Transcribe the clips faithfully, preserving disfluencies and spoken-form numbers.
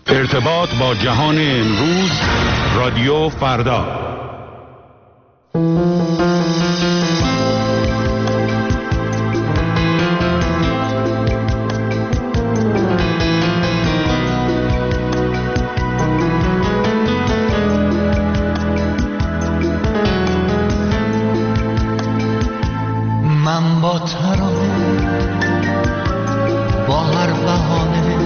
ارتباط با جهان امروز، رادیو فردا. من با ترانه، با هر بهانه،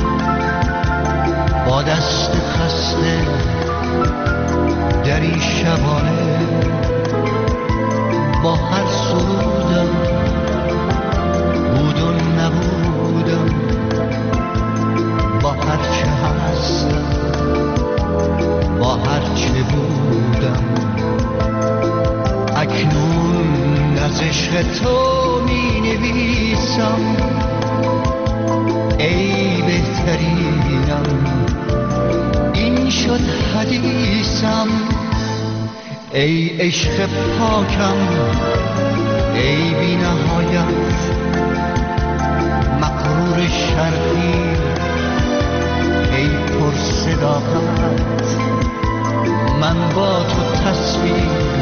با دست خسته دری شبانه، با هر سرودم بود و نبودم، با هر چه هستم، با هر چه بودم، اکنون از عشق تو می نویسم ای بهترینم، این شد حدیثم، ای عشق پاکم، ای بی نهایت مغرور شرقی، ای پر صداقت، من با تو تصویر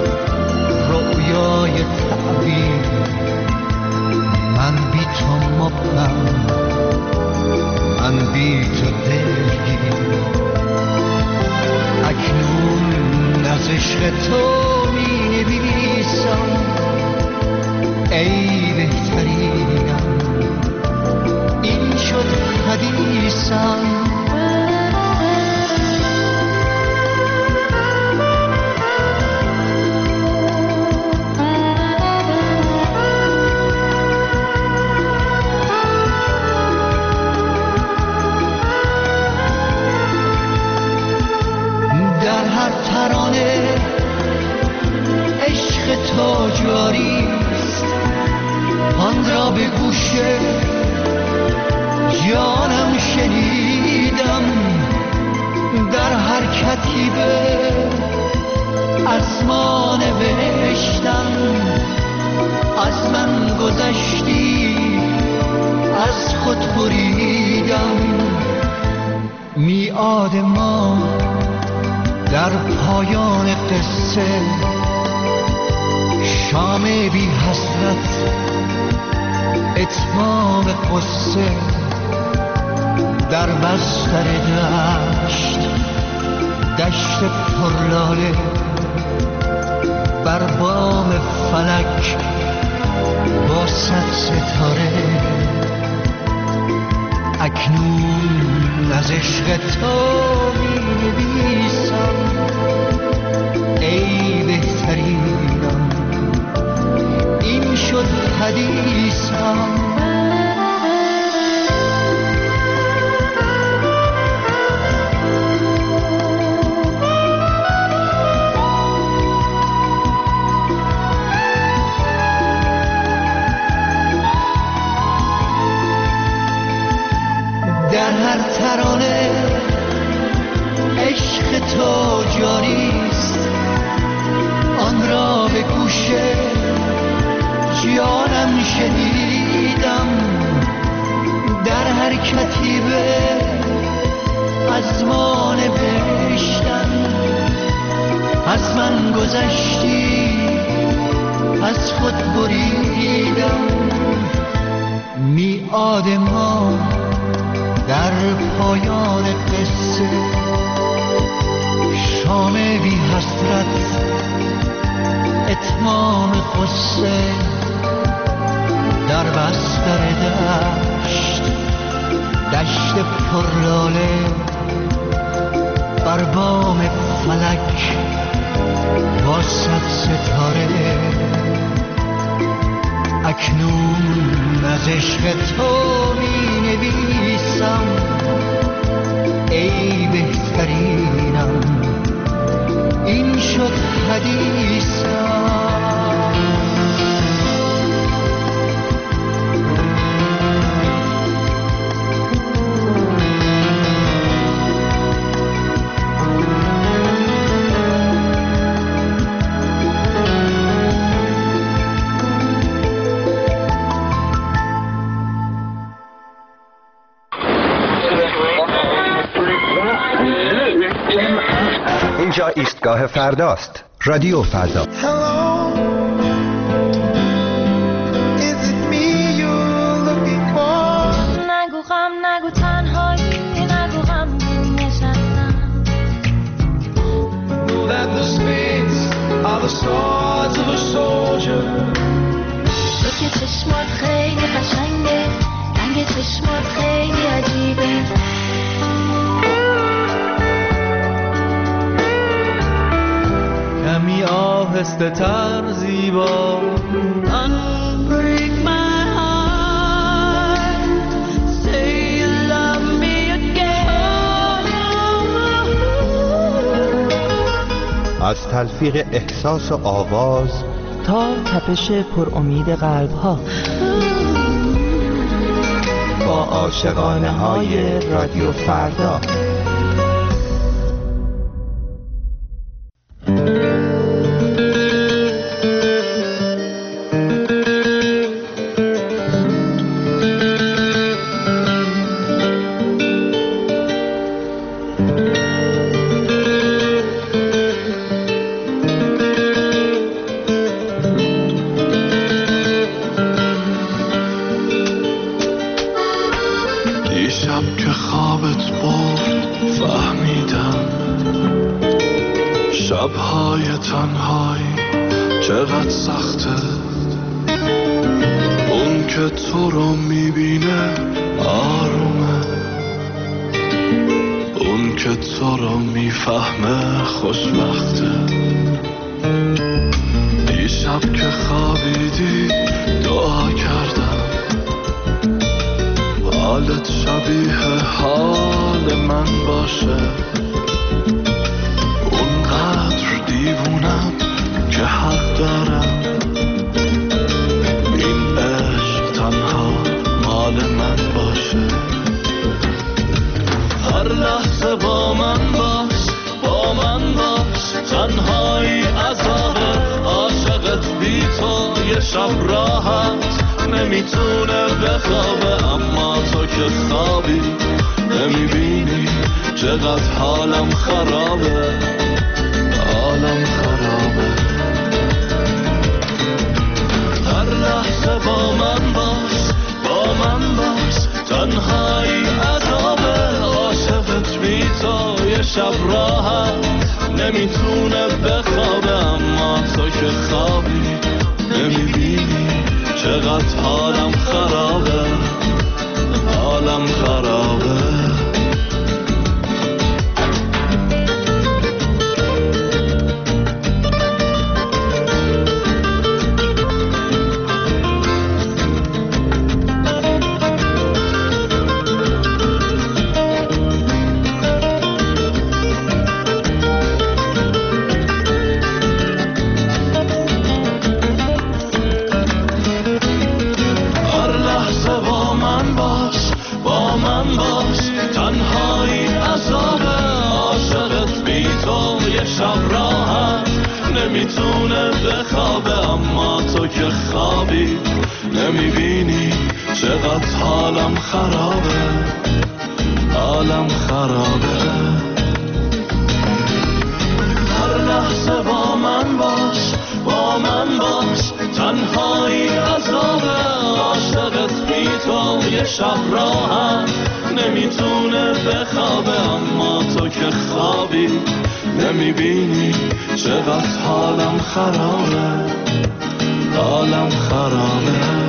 رویای تعبیر، من بی تو مبهم، من بی تو دلگیر، اکنون از عشق تو می نویسم ای بهترینم، این شد حدیثم. ترانه عشق تو جاریست، آن را به گوش جانم شنیدم، در هر کتیبه از ما نوشتم، از من گذشتی از خود بریدم، میعاد ما در پایان قصه، شام بی حسرت اتمام قصه، در بستر دشت دشت پرلاله، بر بام فلک با صد ستاره، اکنون از عشق تو می نویسم ای بهترینم، این شد حدیثم. در هر ترانه عشق تو جاریست، آن را به گوش جانم شنیدم، در هر کتیبه از ما نوشتم، از من گذشتی از خود بریدم، میعاد ما در پایان قصه، شام بی حسرت اتمام قصه، در بستر دشت دشت پرلاله، بر بام فلک با صد ستاره، اکنون از عشق تو می نویسم ای بهترینم، این شد حدیثم. اینجا ایستگاه فرداست. رادیو فردا. نگو غم نگو تنهایی نگو غم نشستم. Know that the spades are the swords of a soldier. تو که چشمات خیلی قشنگه، رنگ چشمات خیلی عجیبه. کمی آهسته تر زیبا. Unbreak my heart, say you love me again. از تلفیق احساس و آواز تا تپش پر امید قلب ها، با عاشقانه های رادیو فردا. شب‌های تنهایی چقدر سخته، اون که تو رو میبینه آرومه، اون که تو رو میفهمه خوشبخته. دیشب که خوابیدی دعا کردم حالت شبیه حال من باشه، دیوونم که حق دارم این عشق تنها مال من باشه. هر لحظه با من باش، با من باش، تنهایی عذابه، عاشقت بی تو یه شب راحت نمیتونه بخوابه، اما تو که خوابی نمیبینی چقدر حالم خرابه، حالم خرابه. هر لحظه با من باش، با من باش، تنهایی عذابه، عاشقت بی تو یه شب راحت نمیتونه بخوابه، اما تو که خوابی نمیبینی چقدر حالم خرابه، حالم خرابه. نمیتونه بخوابه، اما تو که خوابی نمیبینی چقدر حالم خرابه، حالم خرابه. هر لحظه با من باش، با من باش، تنهایی عذابه، عاشقت بی تو یه شب راحت نمیتونه بخوابه، اما تو که خوابی نمیبینی چقدر حالم خرابه، حالم خرابه.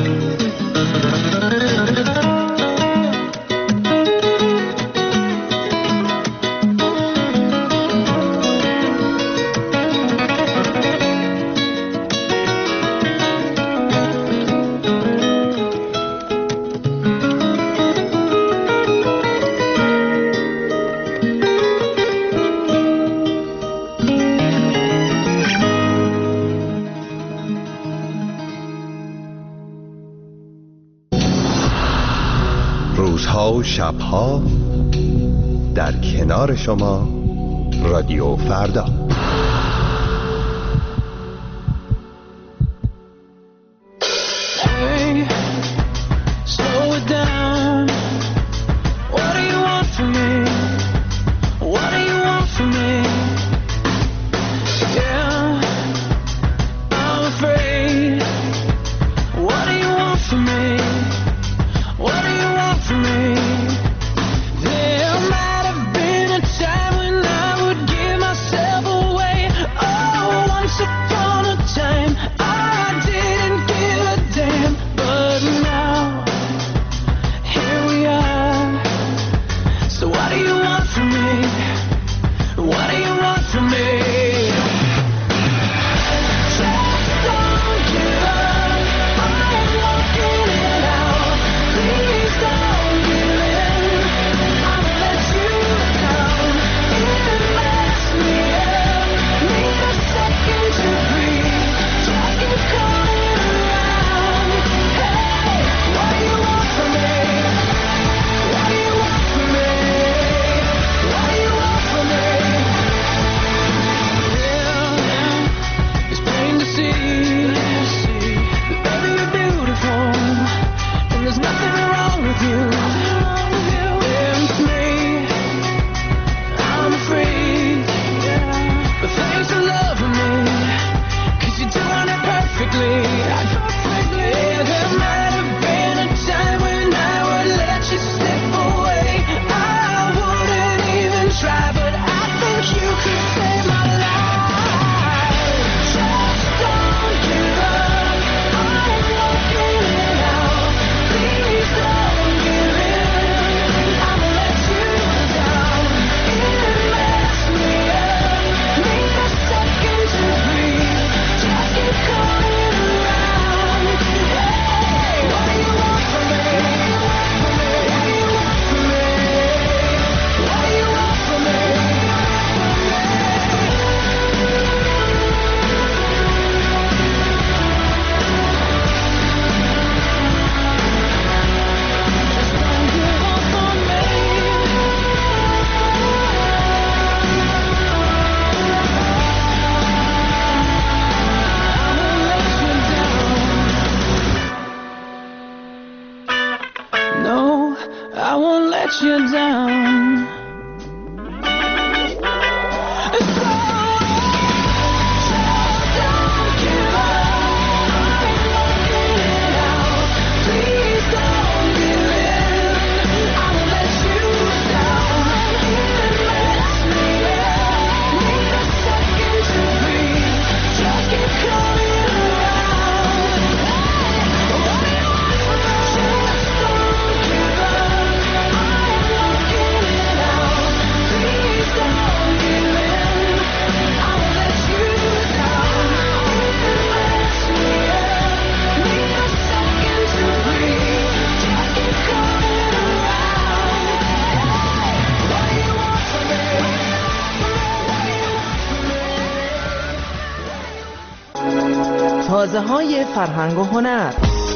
روزها و شبها در کنار شما رادیو فردا. Hey, slow it down. What do you want from me? What do you want? let you down. تازه های فرهنگ و هنر.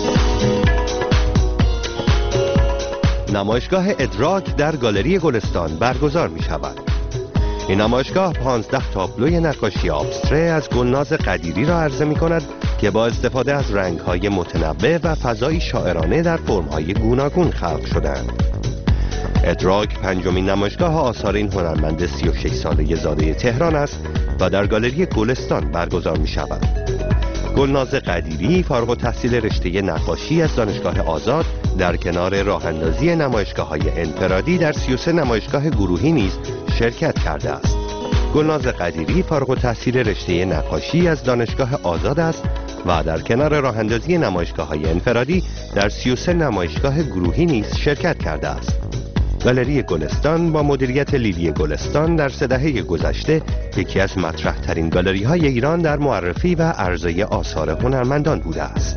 نمایشگاه ادراک در گالری گلستان برگزار می شود. این نمایشگاه پانزده تابلوی نقاشی ابستره از گلناز قدیری را عرضه می کند که با استفاده از رنگ‌های متنوع و فضایی شاعرانه در فرم‌های گوناگون خلق شدند. ادراک پنجمین نمایشگاه آثار این هنرمند سی و شش ساله زاده تهران است و در گالری گلستان برگزار می شود. گلناز قدیری فارغ التحصیل رشته نقاشی از دانشگاه آزاد در کنار راه اندازی نمایشگاه‌های انفرادی در سی و سه نمایشگاه گروهی نیز شرکت کرده است. گلناز قدیری فارغ التحصیل رشته نقاشی از دانشگاه آزاد است و در کنار راه اندازی نمایشگاه‌های انفرادی در سی و سه نمایشگاه گروهی نیز شرکت کرده است. گالری گلستان با مدیریت لیلی گلستان در سه دهه گذشته یکی از مطرح ترین گالری های ایران در معرفی و عرضه آثار هنرمندان بوده است.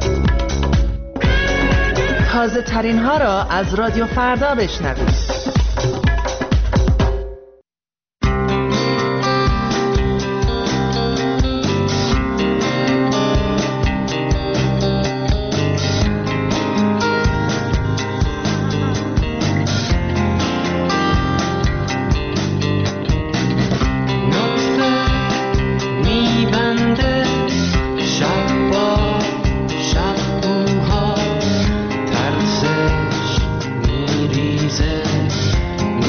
تازه ترین ها را از رادیو فردا بشنوید. میریزه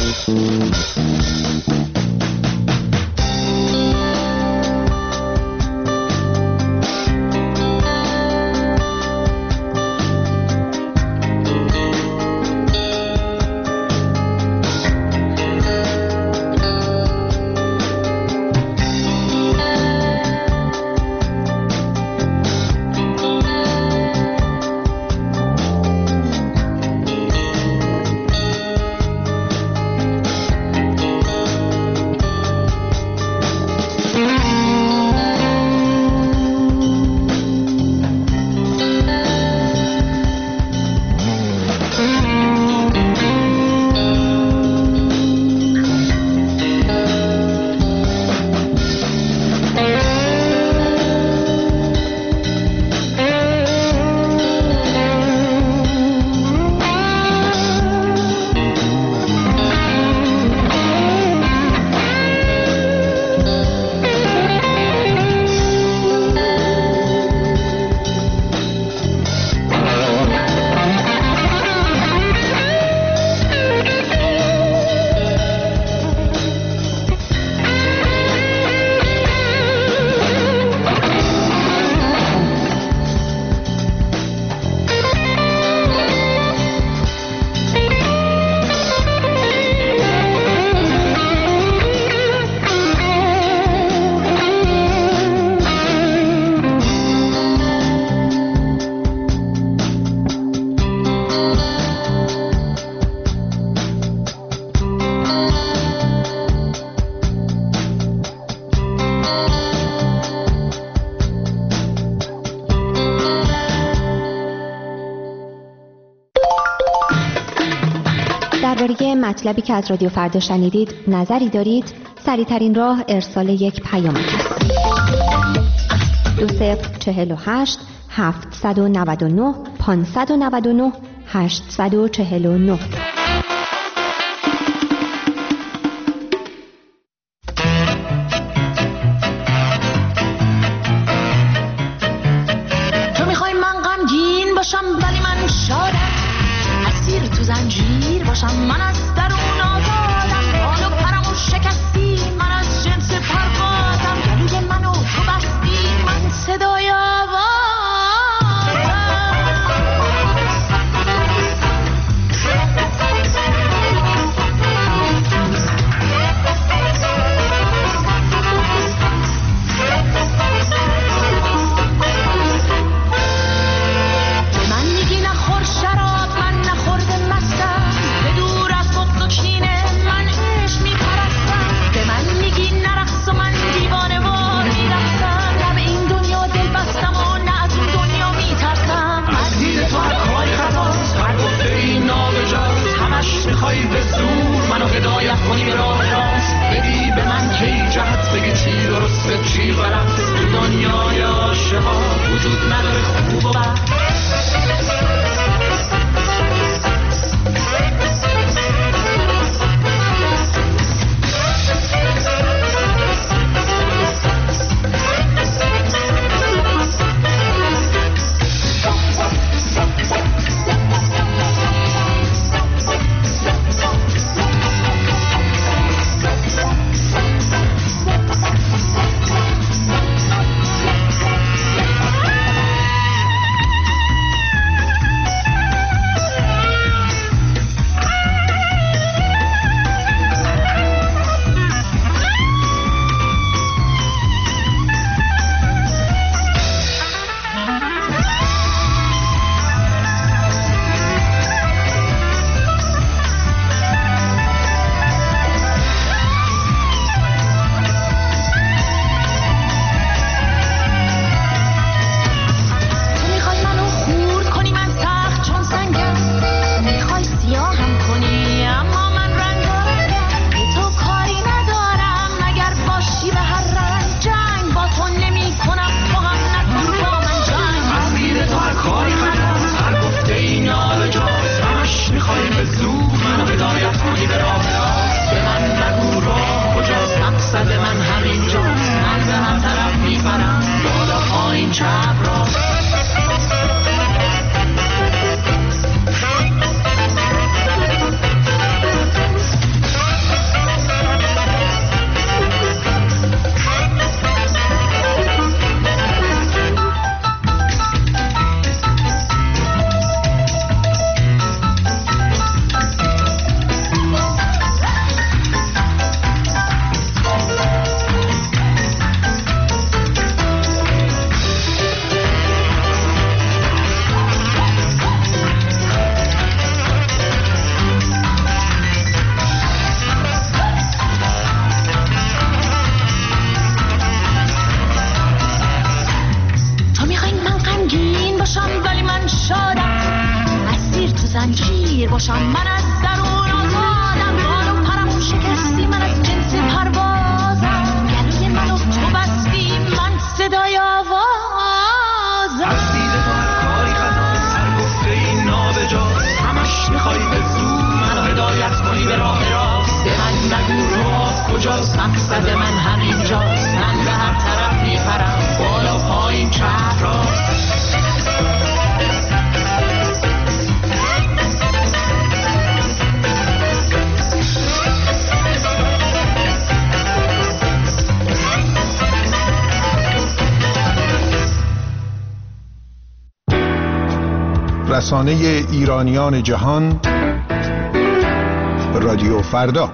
درباره مطلبی که از رادیو فردا شنیدید نظری دارید؟ سریع‌ترین راه ارسال یک پیام است. دو صفر چهل و هشت هفتصد و نود و نه پانصد و نود و نه هشتصد و چهل و نه. تو میخوای من غمگین باشم ولی من شادم، اسیر تو زنجیر باشم من از درون آزادم، بال و پرمو شکستی من از جنس پروازم، گلوی منو تو بستی من صدای آوازم. کجاست؟ مقصد من همینجاست. من به هر طرف میپرم، بالا پایین چپ راست. رسانه ایرانیان جهان، رادیو فردا.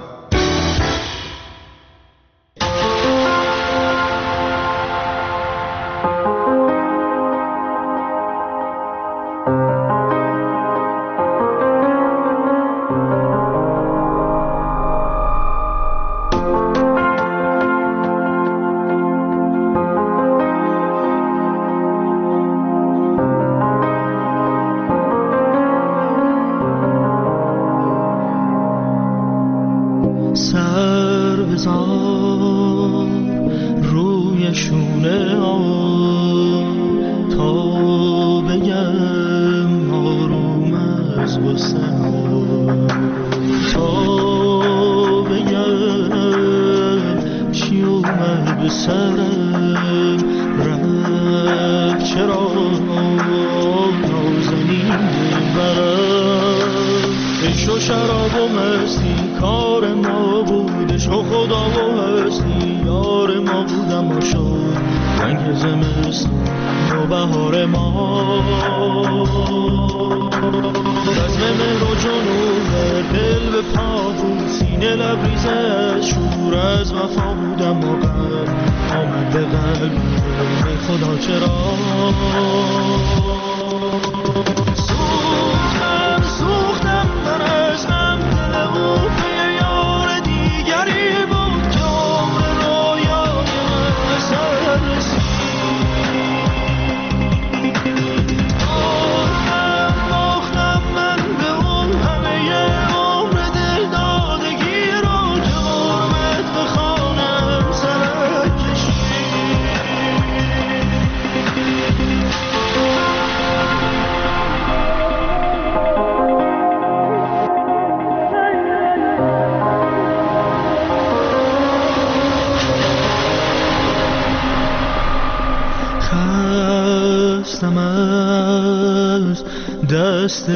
دست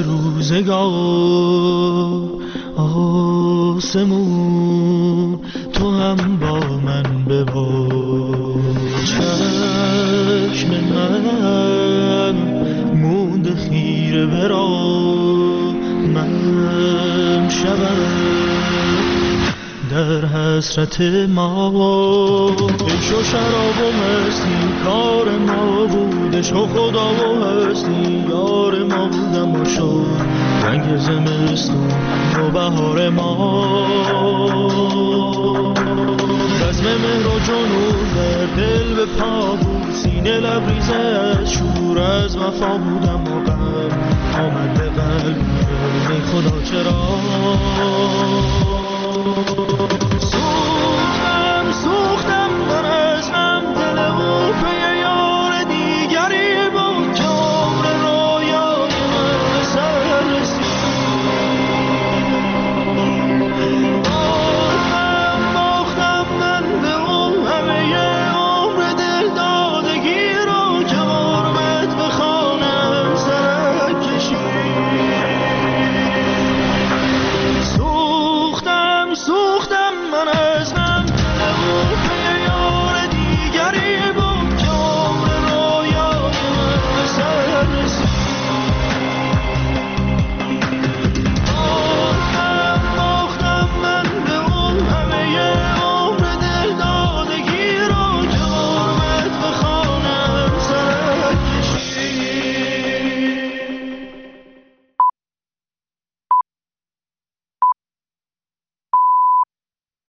روزگار آسمون تو هم با من ببار. چشم من موند خیره برا من شبم در حسرت ما. عشق و شراب و مستی کار ما بود، عشق و خدا و هستی یار ما بودم و شد رنگ زمستون و بهار ما. بزم مهر و جنون در دل به پا بود، سینه لبریزه از شور از وفا بودم و غم آمد به قلب ای خدا چرا.